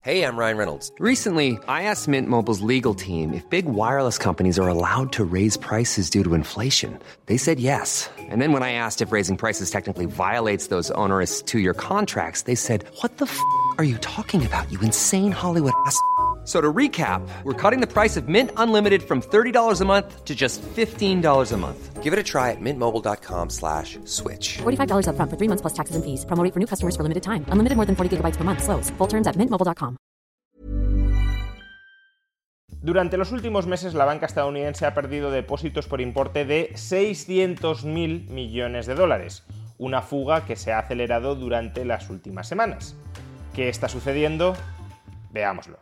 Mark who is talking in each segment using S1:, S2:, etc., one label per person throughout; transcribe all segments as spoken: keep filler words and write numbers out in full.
S1: Hey, I'm Ryan Reynolds.
S2: Recently, I asked Mint Mobile's legal team if big wireless companies are allowed to raise prices due to inflation. They said yes. And then when I asked if raising prices technically violates those onerous two-year contracts, they said, "What the f*** are you talking about, you insane Hollywood ass?" So to recap, we're cutting the price of Mint Unlimited from thirty dollars a month to just fifteen dollars a month.
S1: Give it a try at mintmobile.com slash switch.
S3: forty-five dollars up front for three months plus taxes and fees. Promo rate for new customers for limited time. Unlimited more than forty gigabytes per month. Slows full terms at mint mobile dot com.
S4: Durante los últimos meses, la banca estadounidense ha perdido depósitos por importe de seiscientos mil millones de dólares, una fuga que se ha acelerado durante las últimas semanas. ¿Qué está sucediendo? Veámoslo.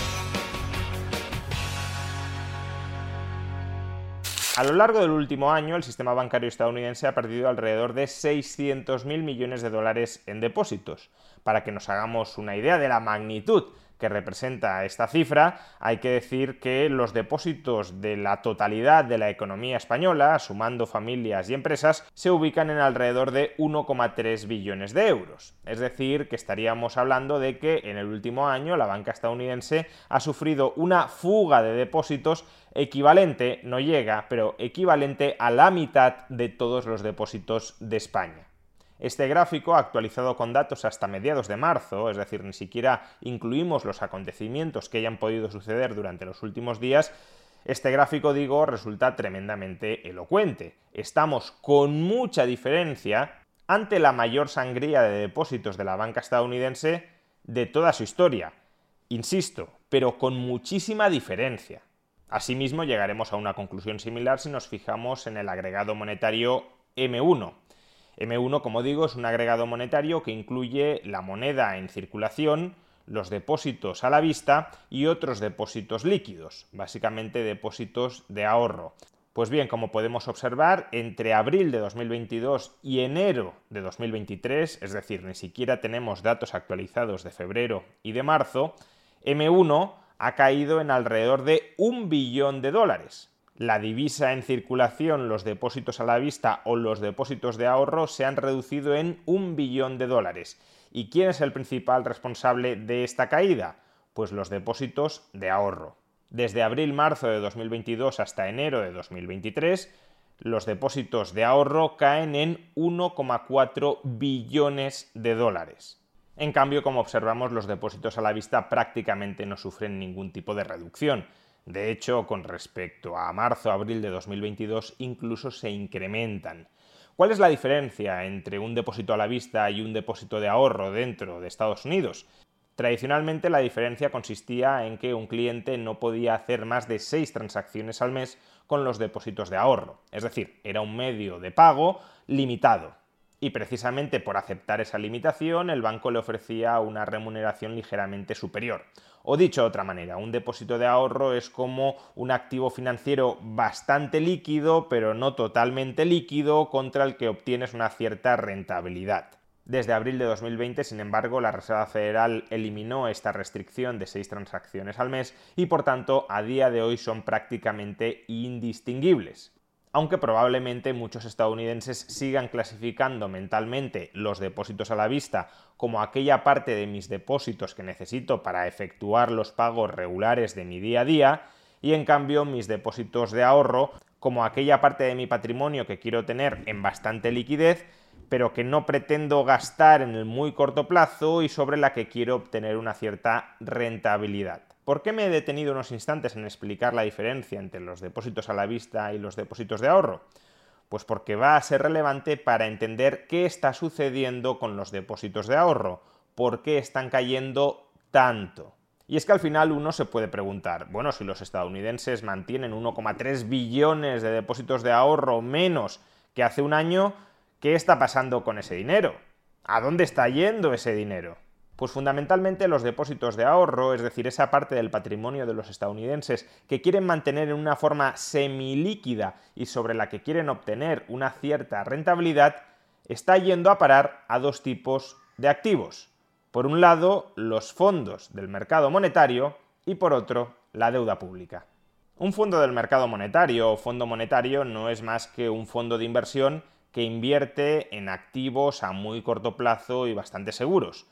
S4: A lo largo del último año, el sistema bancario estadounidense ha perdido alrededor de seiscientos mil millones de dólares en depósitos. Para que nos hagamos una idea de la magnitud que representa esta cifra, hay que decir que los depósitos de la totalidad de la economía española, sumando familias y empresas, se ubican en alrededor de uno coma tres billones de euros. Es decir, que estaríamos hablando de que en el último año la banca estadounidense ha sufrido una fuga de depósitos equivalente, no llega, pero equivalente a la mitad de todos los depósitos de España. Este gráfico, actualizado con datos hasta mediados de marzo, es decir, ni siquiera incluimos los acontecimientos que hayan podido suceder durante los últimos días, este gráfico, digo, resulta tremendamente elocuente. Estamos con mucha diferencia ante la mayor sangría de depósitos de la banca estadounidense de toda su historia. Insisto, pero con muchísima diferencia. Asimismo, llegaremos a una conclusión similar si nos fijamos en el agregado monetario eme uno. eme uno, como digo, es un agregado monetario que incluye la moneda en circulación, los depósitos a la vista y otros depósitos líquidos, básicamente depósitos de ahorro. Pues bien, como podemos observar, entre abril de dos mil veintidós y enero de dos mil veintitrés, es decir, ni siquiera tenemos datos actualizados de febrero y de marzo, eme uno ha caído en alrededor de un billón de dólares. La divisa en circulación, los depósitos a la vista o los depósitos de ahorro se han reducido en un billón de dólares. ¿Y quién es el principal responsable de esta caída? Pues los depósitos de ahorro. Desde abril-marzo de dos mil veintidós hasta enero de dos mil veintitrés, los depósitos de ahorro caen en uno coma cuatro billones de dólares. En cambio, como observamos, los depósitos a la vista prácticamente no sufren ningún tipo de reducción. De hecho, con respecto a marzo-abril de dos mil veintidós, incluso se incrementan. ¿Cuál es la diferencia entre un depósito a la vista y un depósito de ahorro dentro de Estados Unidos? Tradicionalmente, la diferencia consistía en que un cliente no podía hacer más de seis transacciones al mes con los depósitos de ahorro. Es decir, era un medio de pago limitado. Y precisamente por aceptar esa limitación, el banco le ofrecía una remuneración ligeramente superior. O dicho de otra manera, un depósito de ahorro es como un activo financiero bastante líquido, pero no totalmente líquido, contra el que obtienes una cierta rentabilidad. Desde abril de dos mil veinte, sin embargo, la Reserva Federal eliminó esta restricción de seis transacciones al mes y, por tanto, a día de hoy son prácticamente indistinguibles. Aunque probablemente muchos estadounidenses sigan clasificando mentalmente los depósitos a la vista como aquella parte de mis depósitos que necesito para efectuar los pagos regulares de mi día a día, y en cambio mis depósitos de ahorro como aquella parte de mi patrimonio que quiero tener en bastante liquidez, pero que no pretendo gastar en el muy corto plazo y sobre la que quiero obtener una cierta rentabilidad. ¿Por qué me he detenido unos instantes en explicar la diferencia entre los depósitos a la vista y los depósitos de ahorro? Pues porque va a ser relevante para entender qué está sucediendo con los depósitos de ahorro, por qué están cayendo tanto. Y es que al final uno se puede preguntar, bueno, si los estadounidenses mantienen uno coma tres billones de depósitos de ahorro menos que hace un año, ¿qué está pasando con ese dinero? ¿A dónde está yendo ese dinero? Pues fundamentalmente los depósitos de ahorro, es decir, esa parte del patrimonio de los estadounidenses que quieren mantener en una forma semilíquida y sobre la que quieren obtener una cierta rentabilidad, está yendo a parar a dos tipos de activos. Por un lado, los fondos del mercado monetario y por otro, la deuda pública. Un fondo del mercado monetario o fondo monetario no es más que un fondo de inversión que invierte en activos a muy corto plazo y bastante seguros.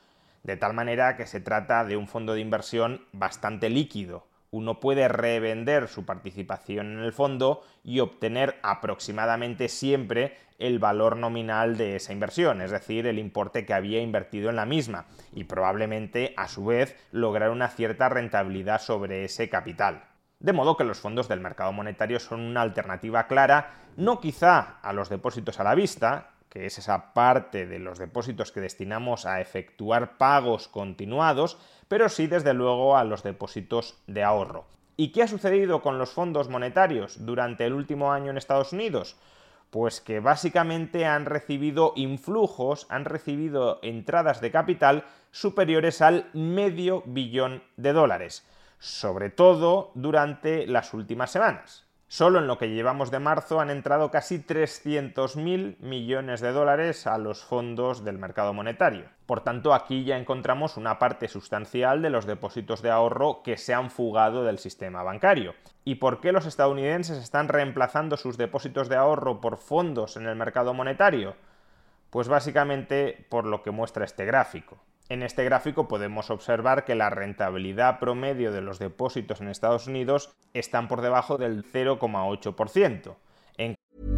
S4: de tal manera que se trata de un fondo de inversión bastante líquido. Uno puede revender su participación en el fondo y obtener aproximadamente siempre el valor nominal de esa inversión, es decir, el importe que había invertido en la misma, y probablemente, a su vez, lograr una cierta rentabilidad sobre ese capital. De modo que los fondos del mercado monetario son una alternativa clara, no quizá a los depósitos a la vista, que es esa parte de los depósitos que destinamos a efectuar pagos continuados, pero sí desde luego a los depósitos de ahorro. ¿Y qué ha sucedido con los fondos monetarios durante el último año en Estados Unidos? Pues que básicamente han recibido influjos, han recibido entradas de capital superiores al medio billón de dólares, sobre todo durante las últimas semanas. Solo en lo que llevamos de marzo han entrado casi trescientos mil millones de dólares a los fondos del mercado monetario. Por tanto, aquí ya encontramos una parte sustancial de los depósitos de ahorro que se han fugado del sistema bancario. ¿Y por qué los estadounidenses están reemplazando sus depósitos de ahorro por fondos en el mercado monetario? Pues básicamente por lo que muestra este gráfico. En este gráfico podemos observar que la rentabilidad promedio de los depósitos en Estados Unidos están por debajo del cero coma ocho por ciento. En...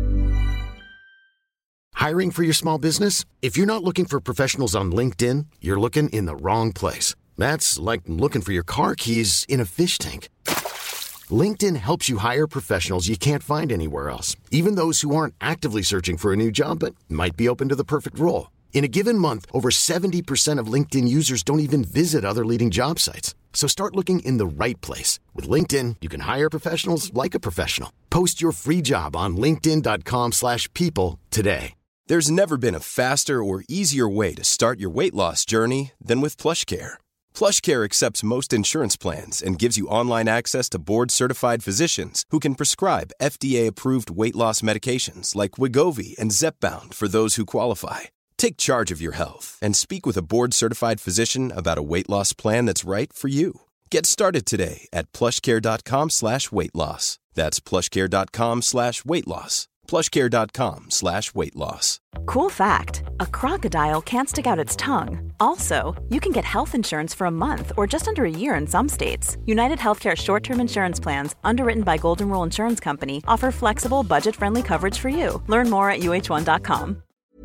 S5: Hiring for your small business? If you're not looking for professionals on LinkedIn, you're looking in the wrong place. That's like looking for your car keys in a fish tank. LinkedIn helps you hire professionals you can't find anywhere else, even those who aren't actively searching for a new job but might be open to the perfect role. In a given month, over seventy percent of LinkedIn users don't even visit other leading job sites. So start looking in the right place. With LinkedIn, you can hire professionals like a professional. Post your free job on linkedin dot com slash people today.
S6: There's never been a faster or easier way to start your weight loss journey than with PlushCare. PlushCare accepts most insurance plans and gives you online access to board-certified physicians who can prescribe F D A-approved weight loss medications like Wegovy and Zepbound for those who qualify. Take charge of your health and speak with a board-certified physician about a weight loss plan that's right for you. Get started today at plushcare.com slash weight loss. That's plushcare.com slash weight loss. plushcare.com slash weight loss.
S7: Cool fact, a crocodile can't stick out its tongue. Also, you can get health insurance for a month or just under a year in some states. United Healthcare short-term insurance plans, underwritten by Golden Rule Insurance Company, offer flexible, budget-friendly coverage for you. Learn more at U H one dot com.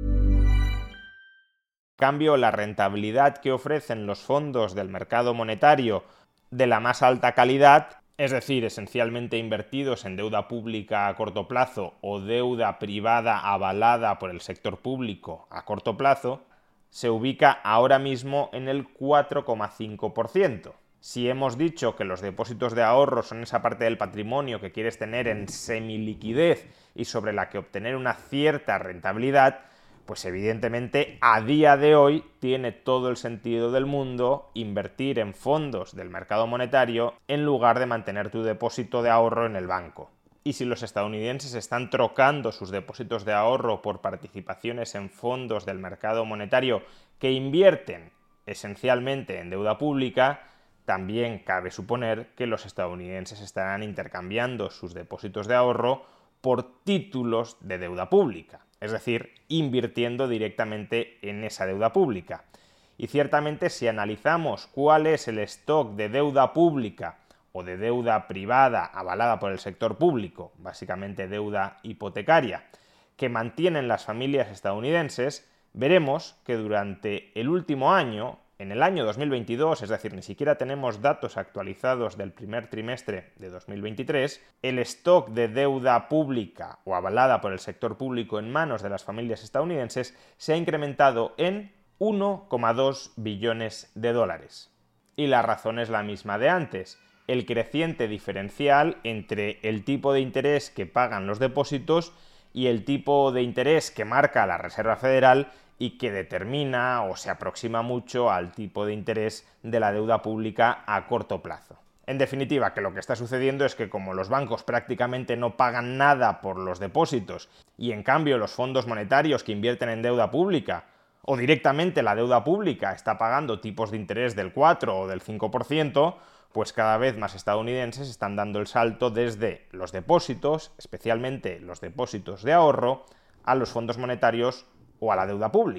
S4: En cambio, la rentabilidad que ofrecen los fondos del mercado monetario de la más alta calidad, es decir, esencialmente invertidos en deuda pública a corto plazo o deuda privada avalada por el sector público a corto plazo, se ubica ahora mismo en el cuatro coma cinco por ciento. Si hemos dicho que los depósitos de ahorro son esa parte del patrimonio que quieres tener en semiliquidez y sobre la que obtener una cierta rentabilidad, pues evidentemente a día de hoy tiene todo el sentido del mundo invertir en fondos del mercado monetario en lugar de mantener tu depósito de ahorro en el banco. Y si los estadounidenses están trocando sus depósitos de ahorro por participaciones en fondos del mercado monetario que invierten esencialmente en deuda pública, también cabe suponer que los estadounidenses estarán intercambiando sus depósitos de ahorro por títulos de deuda pública, es decir, invirtiendo directamente en esa deuda pública. Y ciertamente, si analizamos cuál es el stock de deuda pública o de deuda privada avalada por el sector público, básicamente deuda hipotecaria, que mantienen las familias estadounidenses, veremos que durante el último año, en el año dos mil veintidós, es decir, ni siquiera tenemos datos actualizados del primer trimestre de dos mil veintitrés, el stock de deuda pública o avalada por el sector público en manos de las familias estadounidenses se ha incrementado en uno coma dos billones de dólares. Y la razón es la misma de antes, el creciente diferencial entre el tipo de interés que pagan los depósitos y el tipo de interés que marca la Reserva Federal y que determina o se aproxima mucho al tipo de interés de la deuda pública a corto plazo. En definitiva, que lo que está sucediendo es que como los bancos prácticamente no pagan nada por los depósitos y en cambio los fondos monetarios que invierten en deuda pública o directamente la deuda pública está pagando tipos de interés del cuatro o del cinco por ciento, pues cada vez más estadounidenses están dando el salto desde los depósitos, especialmente los depósitos de ahorro, a los fondos monetarios o a la deuda pública.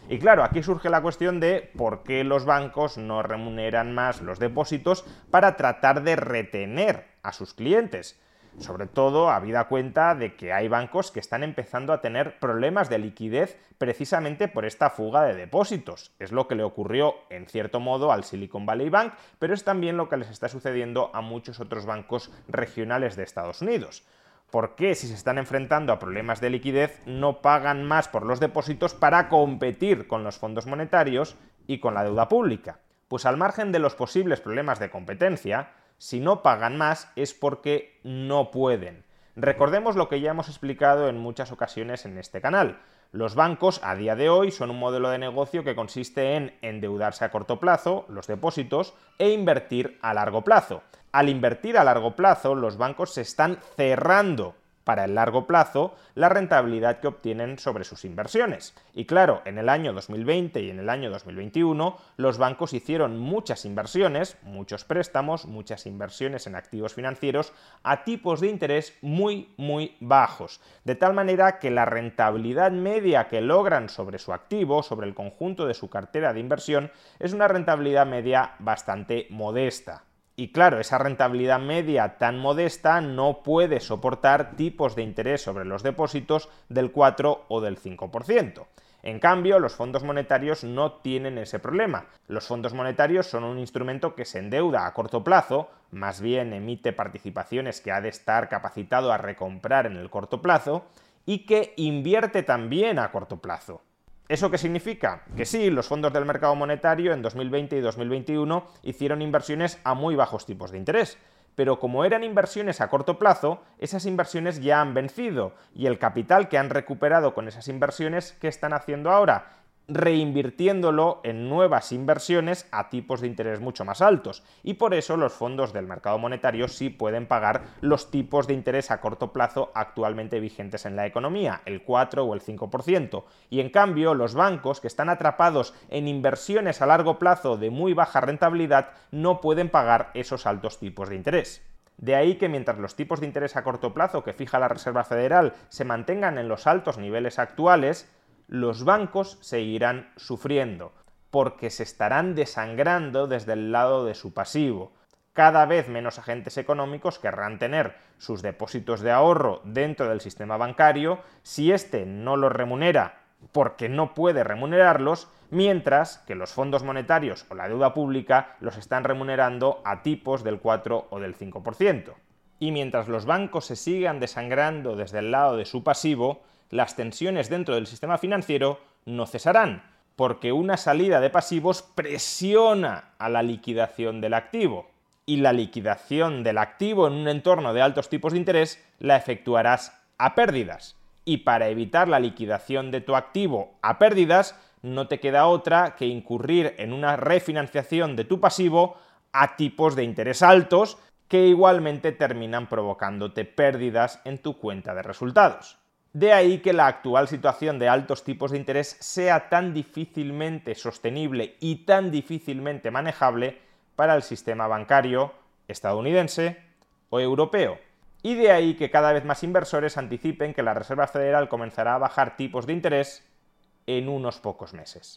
S4: Y claro, aquí surge la cuestión de por qué los bancos no remuneran más los depósitos para tratar de retener a sus clientes. Sobre todo, habida cuenta de que hay bancos que están empezando a tener problemas de liquidez precisamente por esta fuga de depósitos. Es lo que le ocurrió, en cierto modo, al Silicon Valley Bank, pero es también lo que les está sucediendo a muchos otros bancos regionales de Estados Unidos. ¿Por qué, si se están enfrentando a problemas de liquidez, no pagan más por los depósitos para competir con los fondos monetarios y con la deuda pública? Pues al margen de los posibles problemas de competencia, si no pagan más es porque no pueden. Recordemos lo que ya hemos explicado en muchas ocasiones en este canal. Los bancos a día de hoy son un modelo de negocio que consiste en endeudarse a corto plazo, los depósitos, e invertir a largo plazo. Al invertir a largo plazo, los bancos se están cerrando para el largo plazo la rentabilidad que obtienen sobre sus inversiones. Y claro, en el año dos mil veinte y en el año dos mil veintiuno, los bancos hicieron muchas inversiones, muchos préstamos, muchas inversiones en activos financieros a tipos de interés muy, muy bajos. De tal manera que la rentabilidad media que logran sobre su activo, sobre el conjunto de su cartera de inversión, es una rentabilidad media bastante modesta. Y claro, esa rentabilidad media tan modesta no puede soportar tipos de interés sobre los depósitos del cuatro o del cinco por ciento. En cambio, los fondos monetarios no tienen ese problema. Los fondos monetarios son un instrumento que se endeuda a corto plazo, más bien emite participaciones que ha de estar capacitado a recomprar en el corto plazo, y que invierte también a corto plazo. ¿Eso qué significa? Que sí, los fondos del mercado monetario en dos mil veinte y dos mil veintiuno hicieron inversiones a muy bajos tipos de interés, pero como eran inversiones a corto plazo, esas inversiones ya han vencido, y el capital que han recuperado con esas inversiones, ¿qué están haciendo ahora? Reinvirtiéndolo en nuevas inversiones a tipos de interés mucho más altos, y por eso los fondos del mercado monetario sí pueden pagar los tipos de interés a corto plazo actualmente vigentes en la economía, el cuatro o el cinco por ciento, y en cambio los bancos, que están atrapados en inversiones a largo plazo de muy baja rentabilidad, no pueden pagar esos altos tipos de interés. De ahí que mientras los tipos de interés a corto plazo que fija la Reserva Federal se mantengan en los altos niveles actuales, los bancos seguirán sufriendo, porque se estarán desangrando desde el lado de su pasivo. Cada vez menos agentes económicos querrán tener sus depósitos de ahorro dentro del sistema bancario si éste no los remunera porque no puede remunerarlos, mientras que los fondos monetarios o la deuda pública los están remunerando a tipos del cuatro o del cinco por ciento. Y mientras los bancos se sigan desangrando desde el lado de su pasivo, las tensiones dentro del sistema financiero no cesarán, porque una salida de pasivos presiona a la liquidación del activo. Y la liquidación del activo en un entorno de altos tipos de interés la efectuarás a pérdidas. Y para evitar la liquidación de tu activo a pérdidas, no te queda otra que incurrir en una refinanciación de tu pasivo a tipos de interés altos, que igualmente terminan provocándote pérdidas en tu cuenta de resultados. De ahí que la actual situación de altos tipos de interés sea tan difícilmente sostenible y tan difícilmente manejable para el sistema bancario estadounidense o europeo. Y de ahí que cada vez más inversores anticipen que la Reserva Federal comenzará a bajar tipos de interés en unos pocos meses.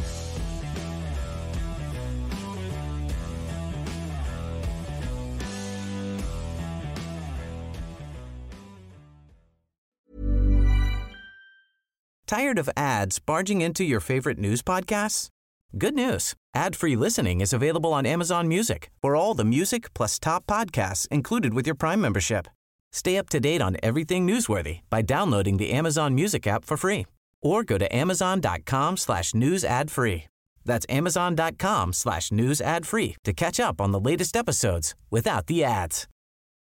S8: Tired of ads barging into your favorite news podcasts? Good news. Ad-free listening is available on Amazon Music for all the music plus top podcasts included with your Prime membership. Stay up to date on everything newsworthy by downloading the Amazon Music app for free or go to amazon.com slash news ad free. That's amazon.com slash news ad free to catch up on the latest episodes without the ads.